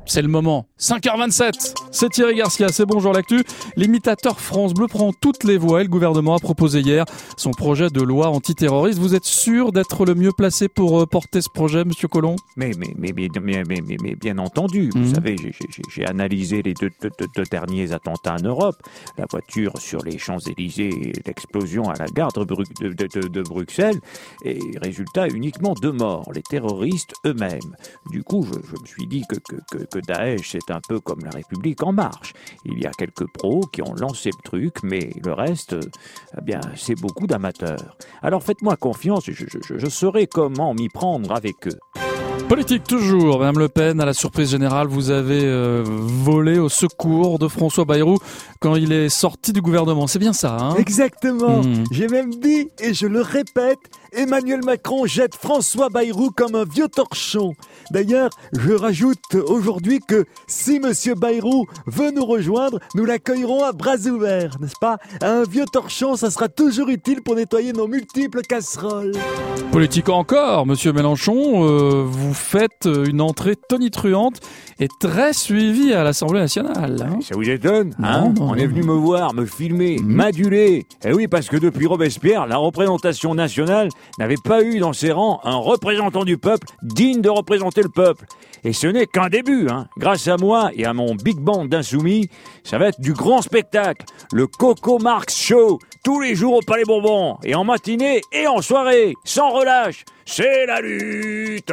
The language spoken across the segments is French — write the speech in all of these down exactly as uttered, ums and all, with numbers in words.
c'est le moment. cinq heures vingt-sept, c'est Thierry Garcia, c'est Bonjour l'actu. L'imitateur France Bleu prend toutes les voix et le gouvernement a proposé hier son projet de loi antiterroriste. Vous êtes sûr d'être le mieux placé pour porter ce projet, monsieur Collomb ? Mais, mais, mais, mais, mais, mais, mais, mais bien entendu, vous mmh. savez, j'ai, j'ai, j'ai analysé les deux, deux, deux derniers attentats en Europe. La voiture sur les Champs-Élysées et l'explosion à la gare de, Bru- de, de, de, de Bruxelles. Et résultat, uniquement deux morts, les terroristes eux-mêmes. Du coup, je, je me suis dit que, que, que, que Daesh, c'est un peu comme la République en marche. Il y a quelques pros qui ont lancé le truc, mais le reste, eh bien, c'est beaucoup d'amateurs. Alors faites-moi confiance, je, je, je saurai comment m'y prendre avec eux. Politique toujours, Madame Le Pen, à la surprise générale, vous avez euh, volé au secours de François Bayrou quand il est sorti du gouvernement. C'est bien ça, hein ? Exactement. Mmh. J'ai même dit, et je le répète, Emmanuel Macron jette François Bayrou comme un vieux torchon. D'ailleurs, je rajoute aujourd'hui que si Monsieur Bayrou veut nous rejoindre, nous l'accueillerons à bras ouverts, n'est-ce pas ? Un vieux torchon, ça sera toujours utile pour nettoyer nos multiples casseroles. Politique encore, Monsieur Mélenchon, euh, vous faites une entrée tonitruante et très suivie à l'Assemblée nationale. Hein ? Ça vous étonne, hein ? Non, non, On est venu me voir, me filmer, mmh. m'aduler. Eh oui, parce que depuis Robespierre, la représentation nationale n'avait pas eu dans ses rangs un représentant du peuple digne de représenter le peuple. Et ce n'est qu'un début, hein. Grâce à moi et à mon big band d'insoumis, ça va être du grand spectacle. Le Coco Marx Show, tous les jours au Palais Bourbon, et en matinée et en soirée, sans relâche. C'est la lutte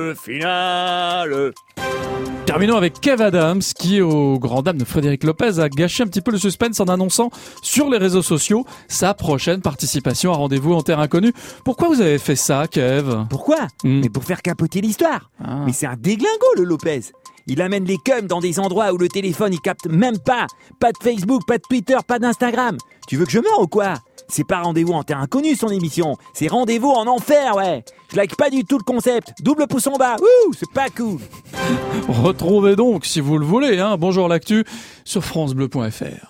finale. Terminons avec Kev Adams qui, aux grandes dames de Frédéric Lopez, a gâché un petit peu le suspense en annonçant sur les réseaux sociaux sa prochaine participation à Rendez-vous en Terre Inconnue. Pourquoi vous avez fait ça, Kev ? Pourquoi ? mmh. Mais pour faire capoter l'histoire. Ah. Mais c'est un déglingo, le Lopez. Il amène les cums dans des endroits où le téléphone il capte même pas. Pas de Facebook, pas de Twitter, pas d'Instagram. Tu veux que je meure ou quoi ? C'est pas Rendez-vous en Terre Inconnue son émission. C'est Rendez-vous en Enfer, ouais. Je like pas du tout le concept. Double pouce en bas. Ouh, c'est pas cool. Retrouvez donc, si vous le voulez, hein, Bonjour l'actu sur francebleu point f r.